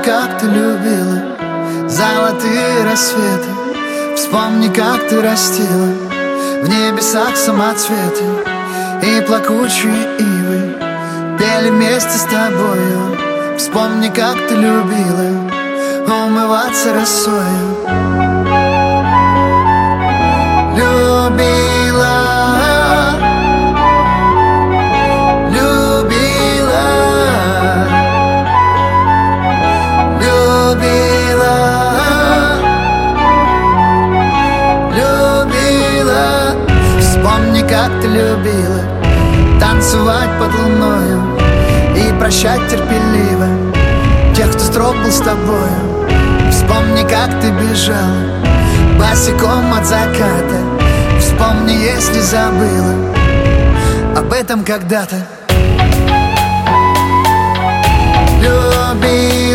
как ты любила золотые рассветы. Вспомни, как ты растила в небесах самоцветы. И плакучие ивы пели вместе с тобою. Вспомни, как ты любила умываться росою. Любила, любила, любила, любила. Вспомни, как ты любила танцевать под луною и прощать терпеливо тех, кто строг был с тобою. Вспомни, как ты бежала босиком от заката. Вспомни, если забыла об этом когда-то. Люби.